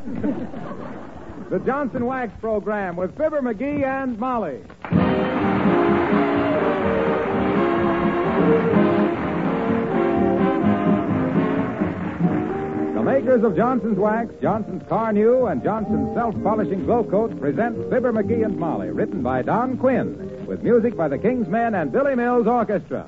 The Johnson Wax Program with Fibber McGee and Molly. The makers of Johnson's Wax, Johnson's Car New, and Johnson's Self-Polishing Glow Coat present Fibber McGee and Molly, written by Don Quinn, with music by the King's Men and Billy Mills Orchestra.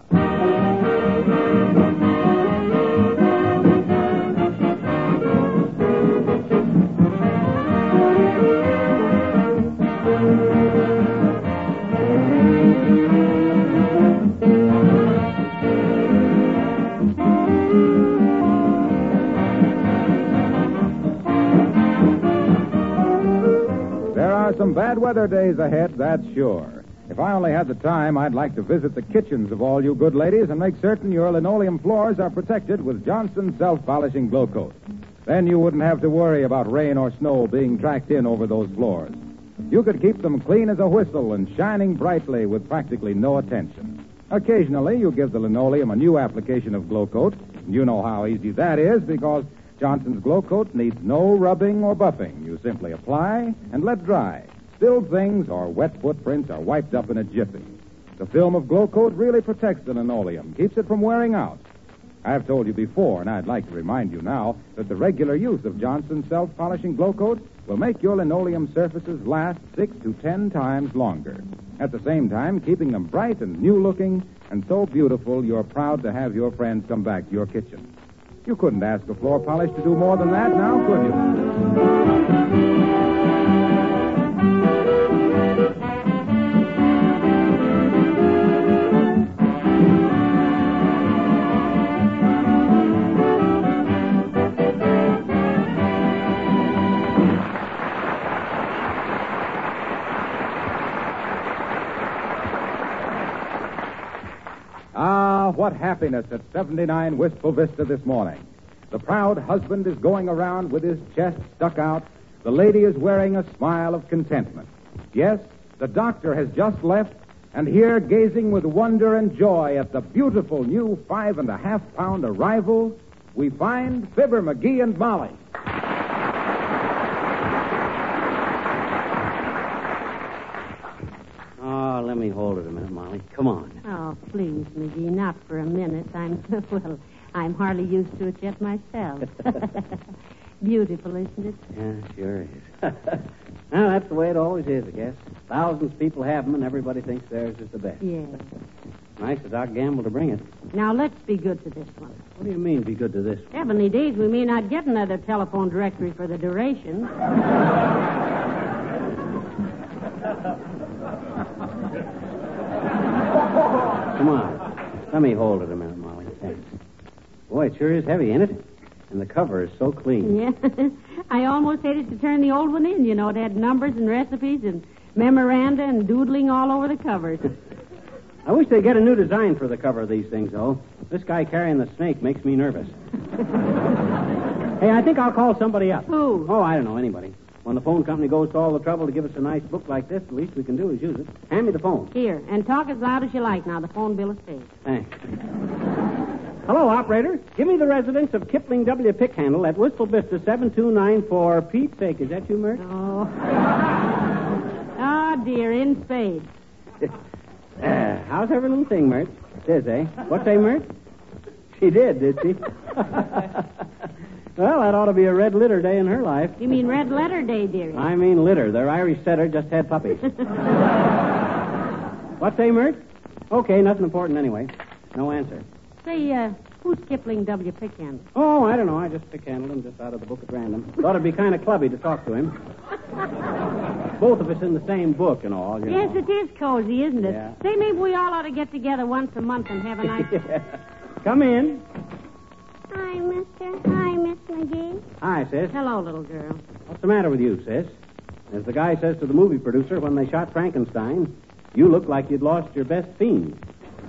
Some bad weather days ahead, that's sure. If I only had the time, I'd like to visit the kitchens of all you good ladies and make certain your linoleum floors are protected with Johnson's Self-Polishing Glow Coat. Then you wouldn't have to worry about rain or snow being tracked in over those floors. You could keep them clean as a whistle and shining brightly with practically no attention. Occasionally, you give the linoleum a new application of Glow Coat. You know how easy that is because Johnson's Glow Coat needs no rubbing or buffing. You simply apply and let dry. Spilled things or wet footprints are wiped up in a jiffy. The film of Glow Coat really protects the linoleum, keeps it from wearing out. I've told you before, and I'd like to remind you now, that the regular use of Johnson's Self-Polishing Glow Coat will make your linoleum surfaces last 6 to 10 times longer. At the same time, keeping them bright and new-looking and so beautiful you're proud to have your friends come back to your kitchen. You couldn't ask a floor polish to do more than that now, could you? What happiness at 79 Wistful Vista this morning. The proud husband is going around with his chest stuck out. The lady is wearing a smile of contentment. Yes, the doctor has just left, and here, gazing with wonder and joy at the beautiful new 5.5-pound arrival, we find Fibber McGee and Molly. Oh, let me hold it a minute, Molly. Come on. Oh, please, McGee, not for a minute. I'm hardly used to it yet myself. Beautiful, isn't it? Yeah, sure is. Well, that's the way it always is, I guess. Thousands of people have them, and everybody thinks theirs is the best. Yes. Nice of Doc Gamble to bring it. Now, let's be good to this one. What do you mean, be good to this one? Heavenly days, we may not get another telephone directory for the duration. Come on. Let me hold it a minute, Molly. Thanks. Boy, it sure is heavy, ain't it? And the cover is so clean. Yeah. I almost hated to turn the old one in. You know, it had numbers and recipes and memoranda and doodling all over the covers. I wish they'd get a new design for the cover of these things, though. This guy carrying the snake makes me nervous. Hey, I think I'll call somebody up. Who? Oh, I don't know, anybody. When the phone company goes to all the trouble to give us a nice book like this, the least we can do is use it. Hand me the phone. Here, and talk as loud as you like now. The phone bill is paid. Thanks. Hello, operator. Give me the residence of Kipling W. Pickhandle at Wistful Vista 7294. Pete's sake, is that you, Mert? Oh. Oh, dear, in spades. How's every little thing, Mert? It is, eh? What say, Mert? She did she? Well, that ought to be a red litter day in her life. You mean red letter day, dearie? I mean litter. Their Irish setter just had puppies. What say, Mert? Okay, nothing important anyway. No answer. Say, who's Kipling W. Pickhandle? Oh, I don't know. I just pickhandled him just out of the book at random. Thought it'd be kind of clubby to talk to him. Both of us in the same book and all, you Yes, know. it is cozy, isn't it? Yeah. Say, maybe we all ought to get together once a month and have a nice... Yeah. Come in. Hi, mister. Hi, Miss McGee. Hi, sis. Hello, little girl. What's the matter with you, sis? As the guy says to the movie producer when they shot Frankenstein, you look like you'd lost your best fiend.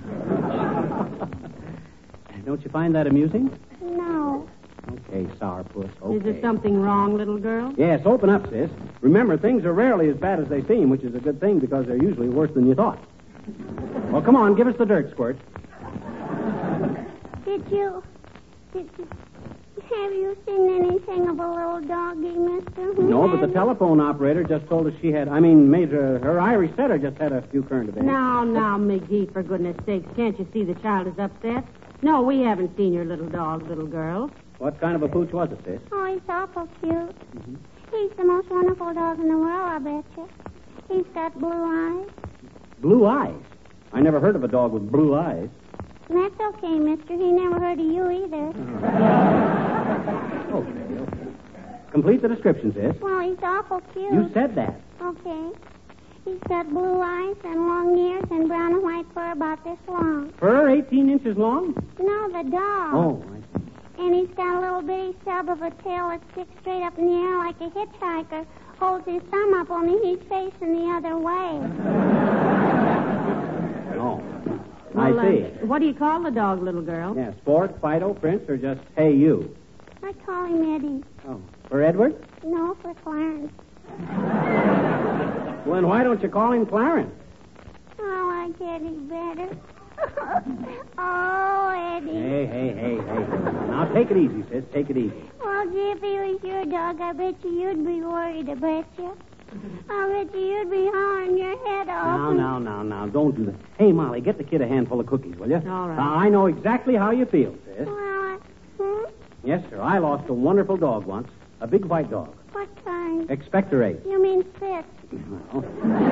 Don't you find that amusing? No. Okay, sourpuss, okay. Is there something wrong, little girl? Yes, open up, sis. Remember, things are rarely as bad as they seem, which is a good thing because they're usually worse than you thought. Well, come on, give us the dirt, Squirt. Did you Have you seen anything of a little doggy, mister? No, but the telephone operator just told us her Irish setter just had a few current events. Now, McGee, for goodness sakes, can't you see the child is upset? No, we haven't seen your little dog, little girl. What kind of a pooch was it, sis? Oh, he's awful cute. Mm-hmm. He's the most wonderful dog in the world, I bet you. He's got blue eyes. Blue eyes? I never heard of a dog with blue eyes. That's okay, mister. He never heard of you either. Okay. Complete the description, sis. Well, he's awful cute. You said that. Okay. He's got blue eyes and long ears and brown and white fur about this long. Fur 18 inches long? No, the dog. Oh, I see. And he's got a little bitty stub of a tail that sticks straight up in the air like a hitchhiker. Holds his thumb up, only he's facing the other way. Oh. Well, I see. What do you call the dog, little girl? Yeah, Sport, Fido, Prince, or just Hey You? I call him Eddie. Oh. For Edward? No, for Clarence. Well, then why don't you call him Clarence? Oh, I get it better. Oh, Eddie. Hey. Now, take it easy, sis. Take it easy. Well, gee, if he was your dog, I bet you'd be worried, I bet you. I bet you'd be hollering your head off. Now, don't do that. Hey, Molly, get the kid a handful of cookies, will you? All right. Now, I know exactly how you feel, sis. Well, Yes, sir. I lost a wonderful dog once. A big white dog. What kind? Expectorate. You mean Spitz? Well.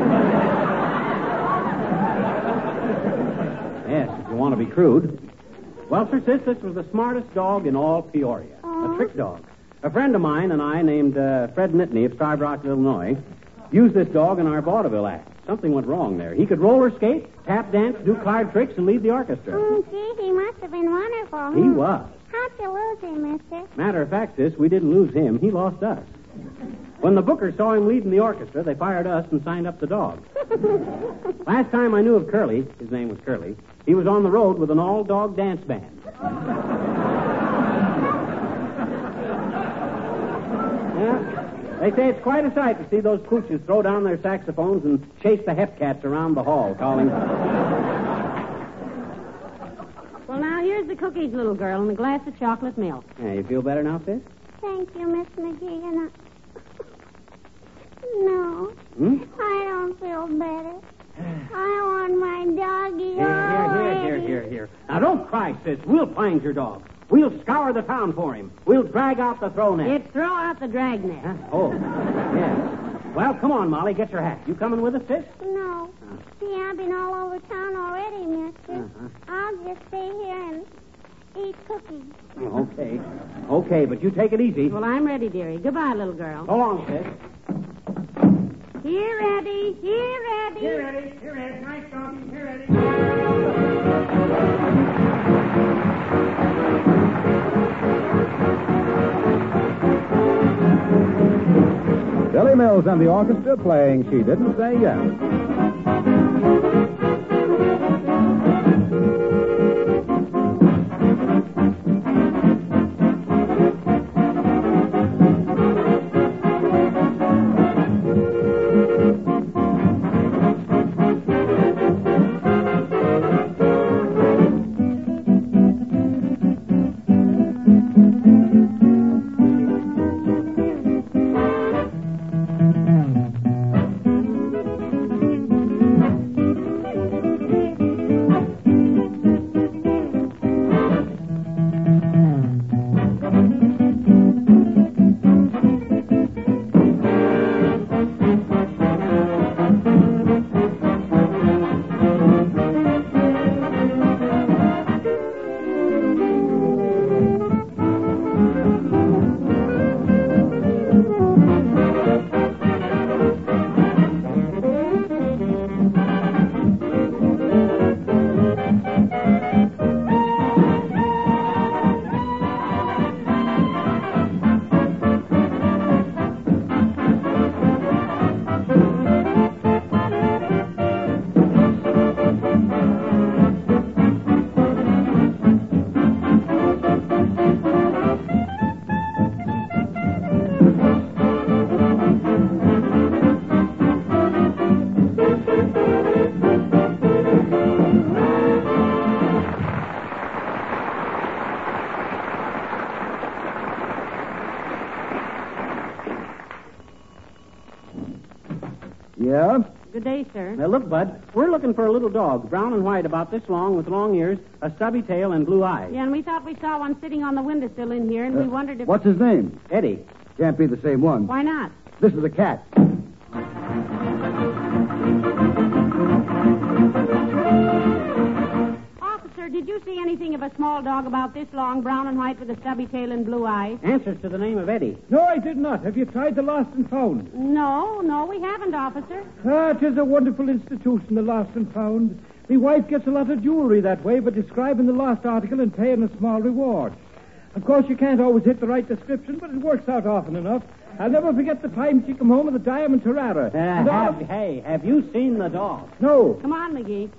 Yes, if you want to be crude. Well, sir, sis, this was the smartest dog in all Peoria. Oh. A trick dog. A friend of mine and I, named Fred Nittany of Starved Rock, Illinois, used this dog in our vaudeville act. Something went wrong there. He could roller skate, tap dance, do card tricks, and lead the orchestra. Oh, gee, he must have been wonderful. He was. How'd you lose him, mister? Matter of fact, sis, we didn't lose him. He lost us. When the bookers saw him leading the orchestra, they fired us and signed up the dog. Last time I knew of Curly, his name was Curly, he was on the road with an all-dog dance band. Yeah. They say it's quite a sight to see those pooches throw down their saxophones and chase the hepcats around the hall, calling... Well, now, here's the cookies, little girl, and a glass of chocolate milk. Yeah, you feel better now, sis? Thank you, Miss McGee. And No. I don't feel better. I want my doggy. Here. Now, don't cry, sis. We'll find your dog. We'll scour the town for him. We'll drag out the throw net. It's throw out the dragnet. Huh? Oh, yes. Well, come on, Molly. Get your hat. You coming with us, sis? No. See, I've been all over town already, mister. Uh-huh. I'll just stay here and eat cookies. Okay. Okay, but you take it easy. Well, I'm ready, dearie. Goodbye, little girl. So long, sis. Here, Eddie. Here, Eddie. Here, Eddie. Nice talking. Here, Eddie. Billy Mills and the orchestra playing She Didn't Say Yes. Yeah? Good day, sir. Now, look, Bud, we're looking for a little dog, brown and white, about this long, with long ears, a stubby tail, and blue eyes. Yeah, and we thought we saw one sitting on the windowsill in here, and we wondered if... What's his name? Eddie. Can't be the same one. Why not? This is a cat. Officer, did you see anything of a small dog about this long, brown and white, with a stubby tail and blue eyes? Answers to the name of Eddie. No, I did not. Have you tried the Lost and Found? No, we haven't, officer. Ah, it is a wonderful institution, the Lost and Found. My wife gets a lot of jewelry that way by describing the lost article and paying a small reward. Of course, you can't always hit the right description, but it works out often enough. I'll never forget the time she come home with a diamond tiara. Have you seen the dog? No. Come on, McGee.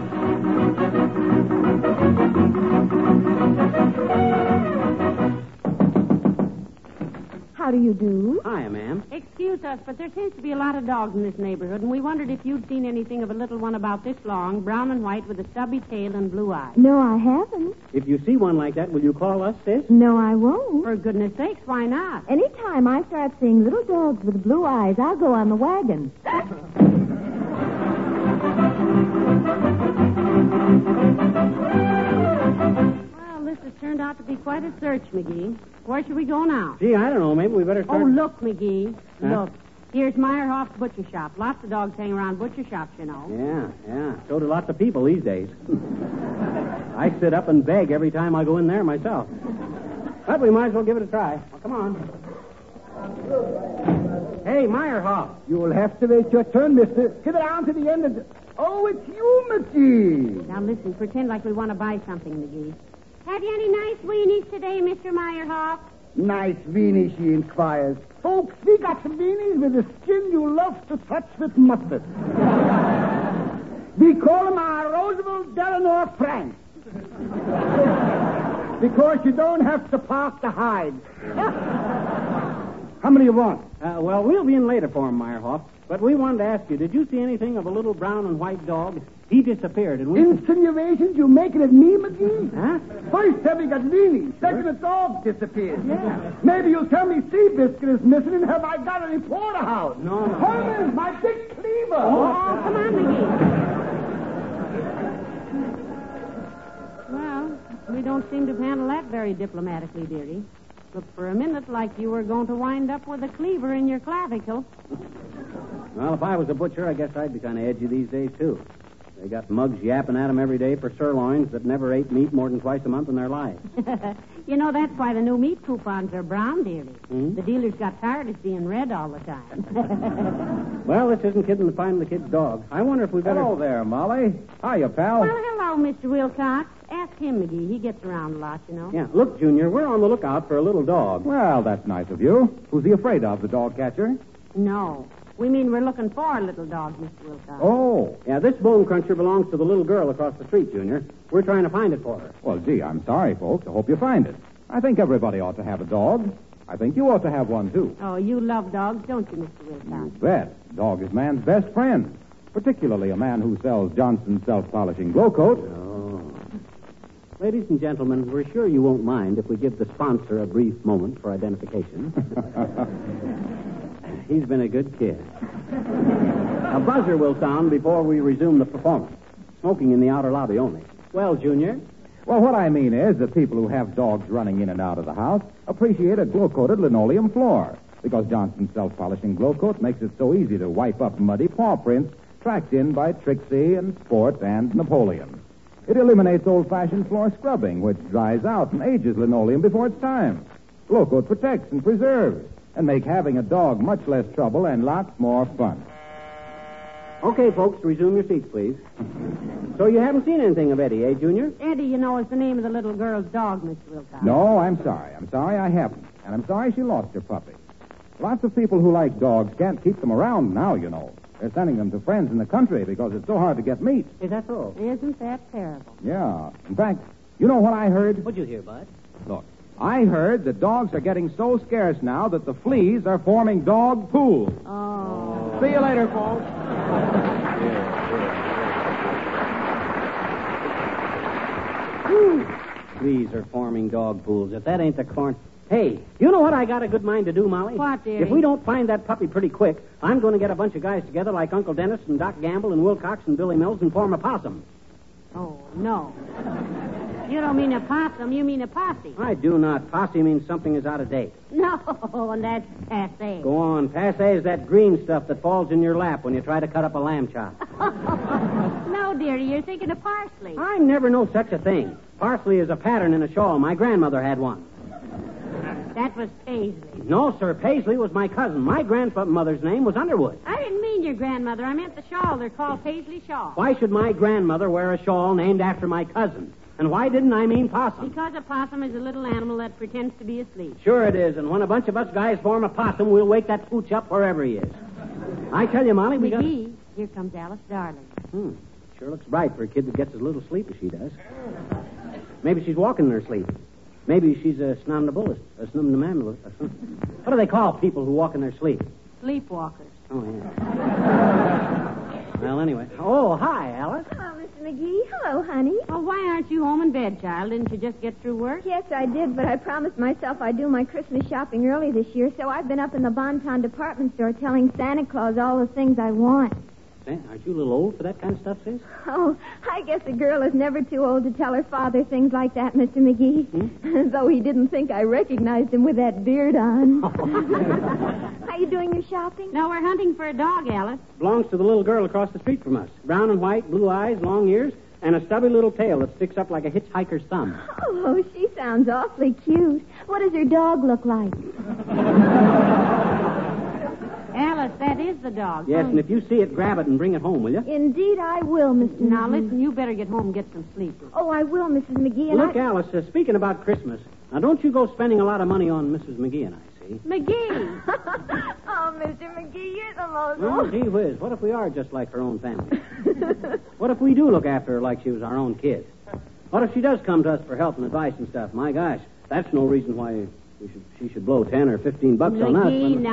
How do you do? Hiya, ma'am. Excuse us, but there seems to be a lot of dogs in this neighborhood, and we wondered if you'd seen anything of a little one about this long, brown and white, with a stubby tail and blue eyes. No, I haven't. If you see one like that, will you call us, sis? No, I won't. For goodness sakes, why not? Anytime I start seeing little dogs with blue eyes, I'll go on the wagon. Well, this has turned out to be quite a search, McGee. Where should we go now? Gee, I don't know. Maybe we better start... Oh, look, McGee. Huh? Look. Here's Meyerhoff's butcher shop. Lots of dogs hang around butcher shops, you know. Yeah. So do lots of people these days. I sit up and beg every time I go in there myself. But we might as well give it a try. Well, come on. Hey, Meyerhoff. You'll have to wait your turn, mister. Get around to the end of the... Oh, it's you, McGee. Now, listen, pretend like we want to buy something, McGee. Have you any nice weenies today, Mr. Meyerhoff? Nice weenie, she inquires. Folks, we got some weenies with a skin you love to touch with mustard. We call them our Roosevelt Delano Frank. Because you don't have to park the hide. How many you want? Well, we'll be in later for him, Meyerhoff. But we wanted to ask you, did you see anything of a little brown and white dog? He disappeared, and we... Insinuations? You making it me, McGee? Huh? First, have we got weenies. Second, the dog disappeared. Yeah. Maybe you'll tell me Seabiscuit is missing, and have I got any porterhouse? No. Herman, my big cleaver. Oh, come on, McGee. Well, we don't seem to have handled that very diplomatically, dearie. Looked for a minute like you were going to wind up with a cleaver in your clavicle. Well, if I was a butcher, I guess I'd be kind of edgy these days, too. They got mugs yapping at them every day for sirloins that never ate meat more than twice a month in their lives. You know, that's why the new meat coupons are brown, dearie. Hmm? The dealers got tired of seeing red all the time. Well, this isn't kidding to find the kid's dog. I wonder if we better... Hello there, Molly. Hiya, pal. Well, hello, Mr. Wilcox. Ask him, McGee. He gets around a lot, you know. Yeah, look, Junior, we're on the lookout for a little dog. Well, that's nice of you. Who's he afraid of, the dog catcher? No. We mean we're looking for a little dog, Mr. Wilcox. Oh. Yeah, this bone cruncher belongs to the little girl across the street, Junior. We're trying to find it for her. Well, gee, I'm sorry, folks. I hope you find it. I think everybody ought to have a dog. I think you ought to have one, too. Oh, you love dogs, don't you, Mr. You Wilcox? bet. Dog is man's best friend. Particularly a man who sells Johnson self-polishing glow coat. Oh. Ladies and gentlemen, we're sure you won't mind if we give the sponsor a brief moment for identification. He's been a good kid. A buzzer will sound before we resume the performance. Smoking in the outer lobby only. Well, Junior? Well, what I mean is that people who have dogs running in and out of the house appreciate a glow-coated linoleum floor, because Johnson's self-polishing glow coat makes it so easy to wipe up muddy paw prints tracked in by Trixie and Sport and Napoleon. It eliminates old-fashioned floor scrubbing, which dries out and ages linoleum before its time. Glow coat protects and preserves, and make having a dog much less trouble and lots more fun. Okay, folks, resume your seats, please. So you haven't seen anything of Eddie, eh, Junior? Eddie, you know, is the name of the little girl's dog, Mr. Wilcox. No, I'm sorry. I'm sorry I haven't. And I'm sorry she lost her puppy. Lots of people who like dogs can't keep them around now, you know. They're sending them to friends in the country because it's so hard to get meat. Is that so? Isn't that terrible? Yeah. In fact, you know what I heard? What'd you hear, Bud? Look, I heard that dogs are getting so scarce now that the fleas are forming dog pools. Oh. See you later, folks. Fleas are forming dog pools. If that ain't the corn... Hey, you know what I got a good mind to do, Molly? What, dearie? If we don't find that puppy pretty quick, I'm going to get a bunch of guys together like Uncle Dennis and Doc Gamble and Wilcox and Billy Mills and form a possum. Oh, no. You don't mean a possum, you mean a posse. I do not. Posse means something is out of date. No, and that's passé. Go on. Passé is that green stuff that falls in your lap when you try to cut up a lamb chop. No, dearie, you're thinking of parsley. I never know such a thing. Parsley is a pattern in a shawl. My grandmother had one. That was Paisley. No, sir. Paisley was my cousin. My grandmother's name was Underwood. I didn't mean your grandmother. I meant the shawl. They're called Paisley shawls. Why should my grandmother wear a shawl named after my cousin? And why didn't I mean possum? Because a possum is a little animal that pretends to be asleep. Sure it is. And when a bunch of us guys form a possum, we'll wake that pooch up wherever he is. I tell you, Molly, we got... McGee, here comes Alice Darling. Sure looks bright for a kid that gets as little sleep as she does. Maybe she's walking in her sleep. Maybe she's a somnambulist. What do they call people who walk in their sleep? Sleepwalkers. Oh, yeah. Well, anyway. Oh, hi, Alice. Hello, Mr. McGee. Hello, honey. Well, why aren't you home in bed, child? Didn't you just get through work? Yes, I did, but I promised myself I'd do my Christmas shopping early this year, so I've been up in the Bonton department store telling Santa Claus all the things I want. Aren't you a little old for that kind of stuff, sis? Oh, I guess a girl is never too old to tell her father things like that, Mr. McGee. Though he didn't think I recognized him with that beard on. Are you doing your shopping? No, we're hunting for a dog, Alice. Belongs to the little girl across the street from us. Brown and white, blue eyes, long ears, and a stubby little tail that sticks up like a hitchhiker's thumb. Oh, she sounds awfully cute. What does her dog look like? Alice, that is the dog. Yes, and if you see it, grab it and bring it home, will you? Indeed, I will, Mr. Now, McGee. listen, you better get home and get some sleep. Oh, I will, Mrs. McGee. And Look, Alice, speaking about Christmas, now don't you go spending a lot of money on Mrs. McGee and I, see? McGee! Oh, Mr. McGee, you're the most... Oh, gee whiz, what if we are just like her own family? What if we do look after her like she was our own kid? What if she does come to us for help and advice and stuff? My gosh, that's no reason why she should blow $10 or $15 on us. McGee, now.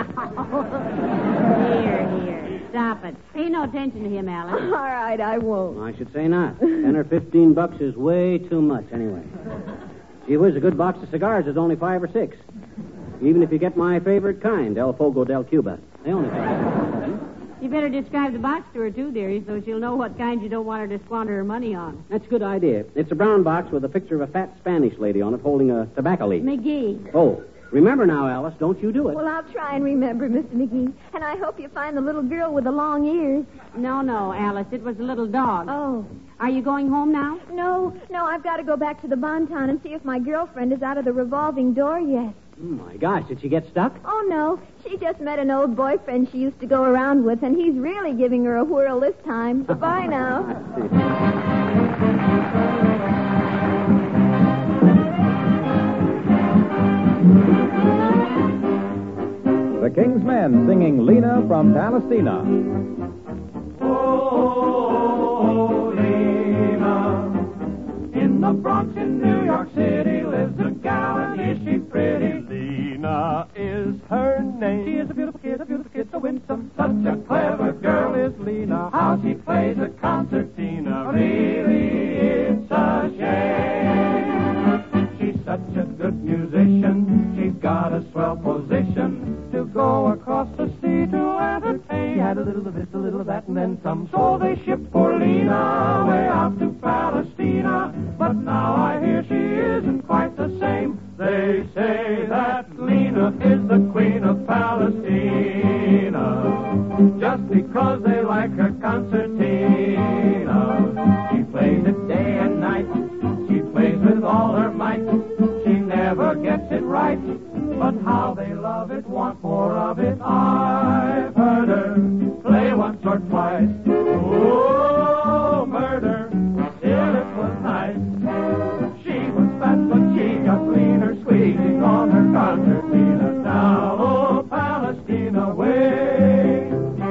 Here. Stop it. Pay no attention to him, Alice. All right, I won't. I should say not. 10 or 15 bucks is way too much, anyway. Gee whiz, a good box of cigars is only 5 or 6. Even if you get my favorite kind, El Fogo del Cuba. They only cost. You better describe the box to her, too, dearie, so she'll know what kind you don't want her to squander her money on. That's a good idea. It's a brown box with a picture of a fat Spanish lady on it holding a tobacco leaf. McGee. Oh, remember now, Alice, don't you do it. Well, I'll try and remember, Mr. McGee. And I hope you find the little girl with the long ears. No, Alice. It was a little dog. Oh. Are you going home now? No, I've got to go back to the Bonton and see if my girlfriend is out of the revolving door yet. Oh, my gosh, did she get stuck? Oh, no. She just met an old boyfriend she used to go around with, and he's really giving her a whirl this time. Goodbye now. The King's Men singing Lena from Palestina. Oh, Lena, in the Bronx in New York City lives a gal, and is she pretty? Lena is her name. She is a beautiful kid, so winsome. Such a clever girl is Lena. How she plays a concertina, really it's a shame. She's such a good musician. She's got a swell position to go across the sea to entertain. She had a little of this, a little of that, and then some. So they shipped poor Lena way out to Palestina. But now I hear she isn't quite the same. They say that Lena is the queen of Palestina, just because they like her concertina. She plays it day and night. She plays with all her might. She never gets it right, but how they love it, want more of it. I've heard her play once or twice. Oh, murder, still it was nice. She was fat, but she got leaner, squeezing on her concertina. Now, oh, Palestina way.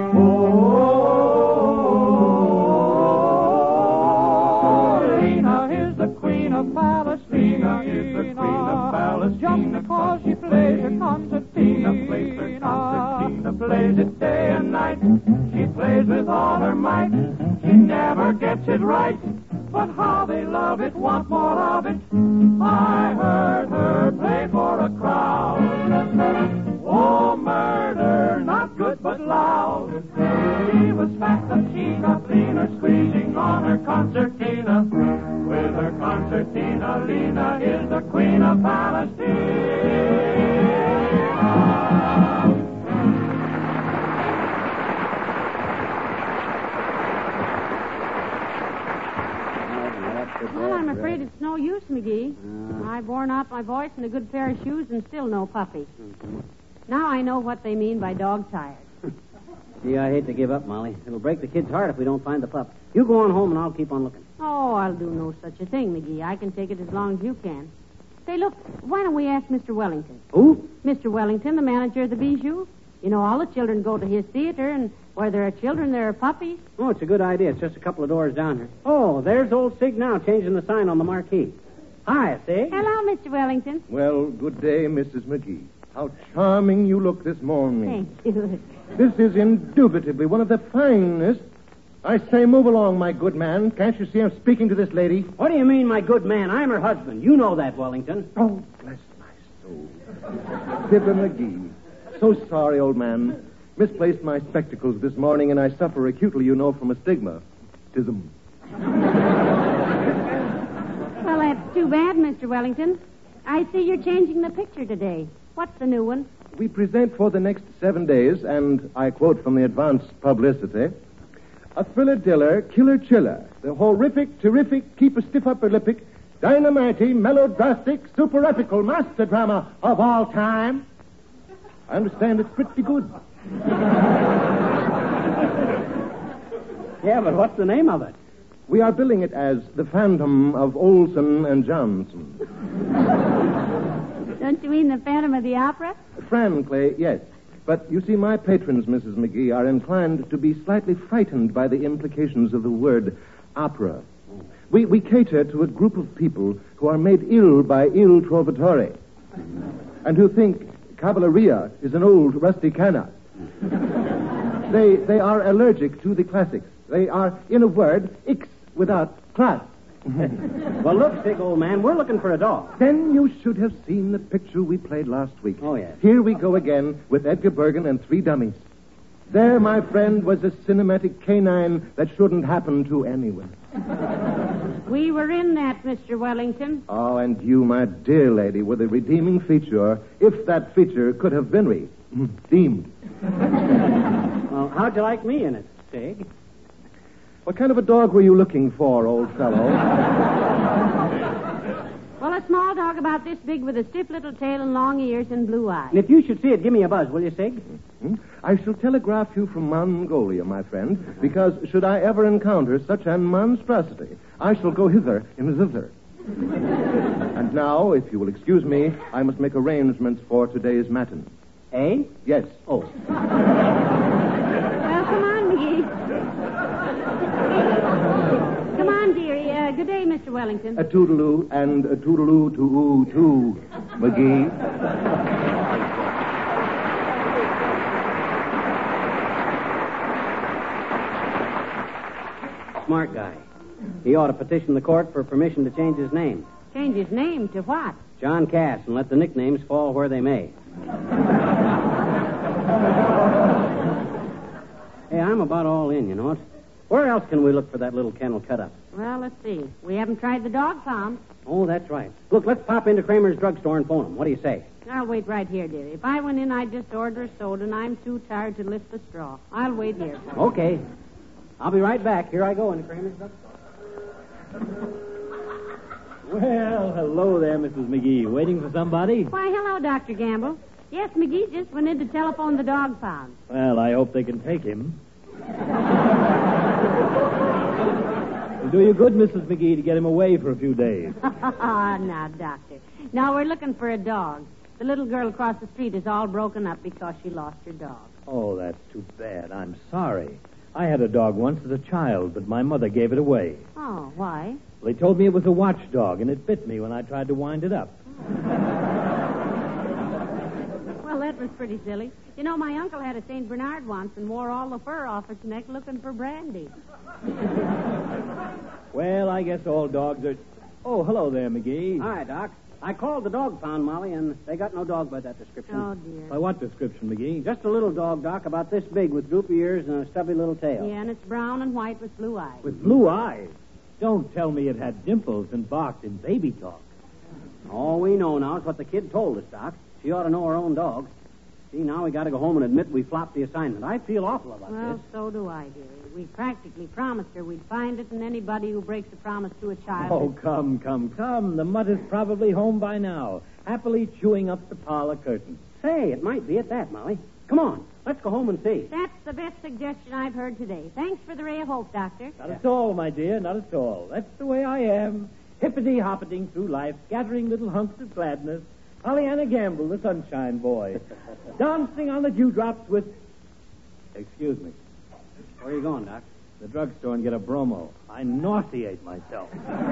Oh, Lena is the queen of Palestina. Is the queen of Palestina. Just because she plays her concertina, plays her concertina, plays it day and night. She plays with all her might. She never gets it right, but how they love it, want more of it. I heard her play for a crowd. Oh, murder, not good but loud. She was fat, but she got leaner, squeezing on her concertina. With her concertina, Lena is the queen of Palestine. Well, I'm afraid it's no use, McGee. I've worn out my voice and a good pair of shoes and still no puppy. Now I know what they mean by dog tired. Gee, I hate to give up, Molly. It'll break the kid's heart if we don't find the pup. You go on home and I'll keep on looking. Oh, I'll do no such a thing, McGee. I can take it as long as you can. Say, look, why don't we ask Mr. Wellington? Who? Mr. Wellington, the manager of the Bijou. You know, all the children go to his theater, and where there are children, there are puppies. Oh, it's a good idea. It's just a couple of doors down here. Oh, there's old Sig now changing the sign on the marquee. Hi, Sig. Hello, Mr. Wellington. Well, good day, Mrs. McGee. How charming you look this morning. Thank you. This is indubitably one of the finest. I say, move along, my good man. Can't you see I'm speaking to this lady? What do you mean, my good man? I'm her husband. You know that, Wellington. Oh, bless my soul. Fibber McGee. So sorry, old man. Misplaced my spectacles this morning, and I suffer acutely, you know, from astigmatism. Well, that's too bad, Mr. Wellington. I see you're changing the picture today. What's the new one? We present for the next 7 days, and I quote from the advance publicity, a thriller-diller, killer-chiller, the horrific, terrific, keep a stiff upper lippic, dynamite, melodrastic, super-epical master drama of all time. I understand it's pretty good. Yeah, but what's the name of it? We are billing it as The Phantom of Olson and Johnson. Don't you mean the Phantom of the Opera? Frankly, yes. But you see, my patrons, Mrs. McGee, are inclined to be slightly frightened by the implications of the word opera. We cater to a group of people who are made ill by il trovatore and who think cavalleria is an old rusticana. They are allergic to the classics. They are, in a word, X without class. Well, look, Sig, old man, we're looking for a dog. Then you should have seen the picture we played last week. Oh, yes. Here we go again with Edgar Bergen and 3 dummies. There, my friend, was a cinematic canine that shouldn't happen to anyone. We were in that, Mr. Wellington. Oh, and you, my dear lady, were the redeeming feature, if that feature could have been redeemed. Well, how'd you like me in it, Sig? What kind of a dog were you looking for, old fellow? Well, a small dog about this big with a stiff little tail and long ears and blue eyes. And if you should see it, give me a buzz, will you, Sig? I shall telegraph you from Mongolia, my friend, because should I ever encounter such an monstrosity, I shall go hither and thither. And now, if you will excuse me, I must make arrangements for today's matin. Eh? Yes. Oh. Well, come on, McGee. Come on, dearie. Good day, Mr. Wellington. A toodaloo and a toodaloo to McGee. Smart guy. He ought to petition the court for permission to change his name. Change his name to what? John Cass, and let the nicknames fall where they may. Hey, I'm about all in, you know it. Where else can we look for that little kennel cut up? Well, let's see. We haven't tried the dog pound. Oh, that's right. Look, let's pop into Kramer's drugstore and phone him. What do you say? I'll wait right here, dearie. If I went in, I'd just order a soda, and I'm too tired to lift the straw. I'll wait here. Okay. I'll be right back. Here I go into Kramer's drugstore. Well, hello there, Mrs. McGee. Waiting for somebody? Why, hello, Dr. Gamble. Yes, McGee just went in to telephone the dog pound. Well, I hope they can take him. It'll do you good, Mrs. McGee, to get him away for a few days. Now, Doctor. Now, we're looking for a dog. The little girl across the street is all broken up because she lost her dog. Oh, that's too bad. I'm sorry. I had a dog once as a child, but my mother gave it away. Oh, why? They told me it was a watchdog, and it bit me when I tried to wind it up. Well, that was pretty silly. You know, my uncle had a St. Bernard once and wore all the fur off its neck looking for brandy. Well, I guess all dogs are... Oh, hello there, McGee. Hi, Doc. I called the dog pound, Molly, and they got no dog by that description. Oh, dear. By what description, McGee? Just a little dog, Doc, about this big with droopy ears and a stubby little tail. Yeah, and it's brown and white with blue eyes. With blue eyes. Don't tell me it had dimples and barked in baby talk. All we know now is what the kid told us, Doc. She ought to know her own dog. See, now we got to go home and admit we flopped the assignment. I feel awful about Well, this. so do I, dearie. We practically promised her we'd find it, and anybody who breaks a promise to a child... Oh, come. The mutt is probably home by now, happily chewing up the parlor curtain. Say, it might be at that, Molly. Come on, let's go home and see. That's the best suggestion I've heard today. Thanks for the ray of hope, Doctor. Not at all, my dear, not at all. That's the way I am. Hippity-hoppeting through life, gathering little hunks of gladness. Pollyanna Gamble, the sunshine boy. Dancing on the dewdrops with... Excuse me. Where are you going, Doc? The drugstore and get a bromo. I nauseate myself.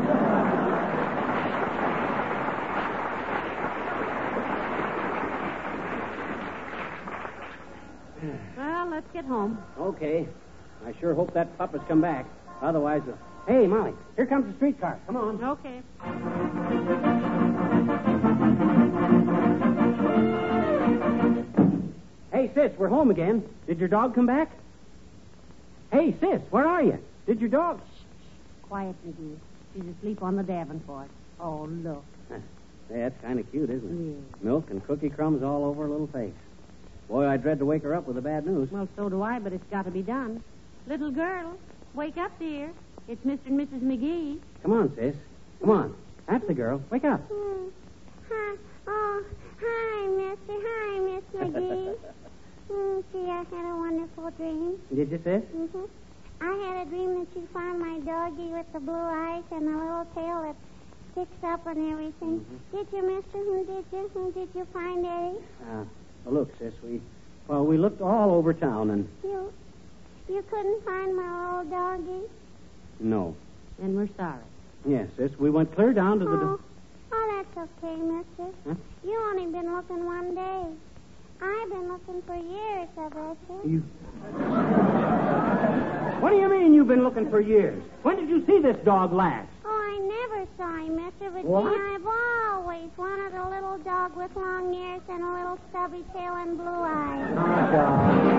Well, let's get home. Okay. I sure hope that pup has come back. Otherwise... Hey, Molly, here comes the streetcar. Come on. Okay. Hey, sis, we're home again. Did your dog come back? Hey, sis, where are you? Did your dog... Quiet, McGee. She's asleep on the Davenport. Oh, look. Hey, that's kind of cute, isn't it? Yes. Milk and cookie crumbs all over her little face. Boy, I dread to wake her up with the bad news. Well, so do I, but it's got to be done. Little girl, wake up, dear. It's Mr. and Mrs. McGee. Come on, sis. Come on. That's the girl. Wake up. Hi. Oh, hi, Mister. Hi, Miss McGee. See, I had a wonderful dream. Did you, sis? Mm-hmm. I had a dream that you found my doggie with the blue eyes and the little tail that sticks up and everything. Mm-hmm. Did you, Mister? Who did you find, Eddie? Well, look, sis, we looked all over town and... You couldn't find my little doggie? No. And we're sorry. Yes, sis, we went clear down to the... Oh, that's okay, mister. Huh? You only been looking one day. I've been looking for years, I bet you. What do you mean you've been looking for years? When did you see this dog last? Oh, I never saw him, mister, but What? see, I've always wanted a little dog with long ears and a little stubby tail and blue eyes.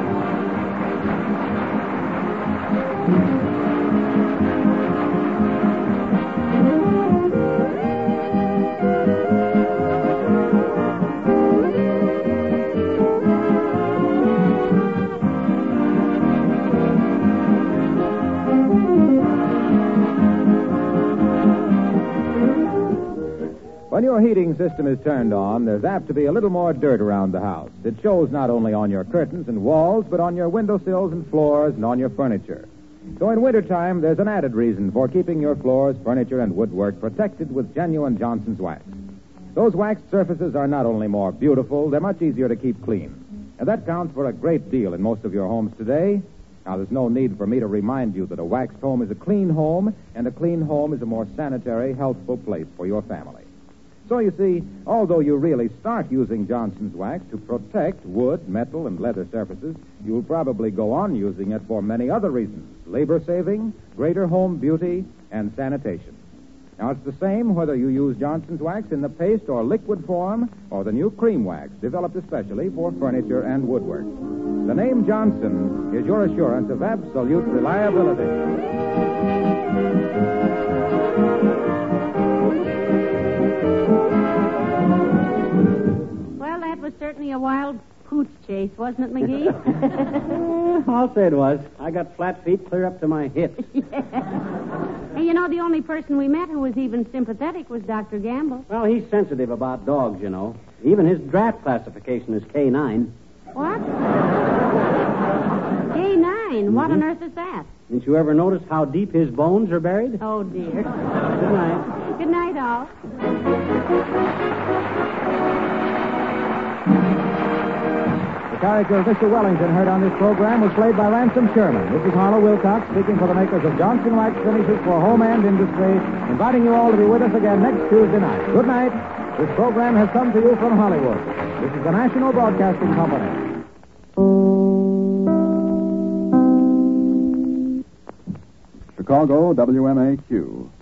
When your heating system is turned on, there's apt to be a little more dirt around the house. It shows not only on your curtains and walls, but on your windowsills and floors and on your furniture. So in wintertime, there's an added reason for keeping your floors, furniture, and woodwork protected with genuine Johnson's wax. Those waxed surfaces are not only more beautiful, they're much easier to keep clean. And that counts for a great deal in most of your homes today. Now, there's no need for me to remind you that a waxed home is a clean home, and a clean home is a more sanitary, healthful place for your family. So, you see, although you really start using Johnson's wax to protect wood, metal, and leather surfaces, you'll probably go on using it for many other reasons: labor-saving, greater home beauty, and sanitation. Now, it's the same whether you use Johnson's wax in the paste or liquid form or the new cream wax developed especially for furniture and woodwork. The name Johnson is your assurance of absolute reliability. Was certainly a wild pooch chase, wasn't it, McGee? I'll say it was. I got flat feet clear up to my hips. Yeah. Hey, you know, the only person we met who was even sympathetic was Dr. Gamble. Well, he's sensitive about dogs, you know. Even his draft classification is K9. What? K9? What on earth is that? Didn't you ever notice how deep his bones are buried? Oh, dear. Good night. Good night, all. The character of Mr. Wellington heard on this program was played by Ransom Sherman. This is Harlow Wilcox speaking for the makers of Johnson Wax Finishes for Home and Industry, inviting you all to be with us again next Tuesday night. Good night. This program has come to you from Hollywood. This is the National Broadcasting Company. Chicago, WMAQ.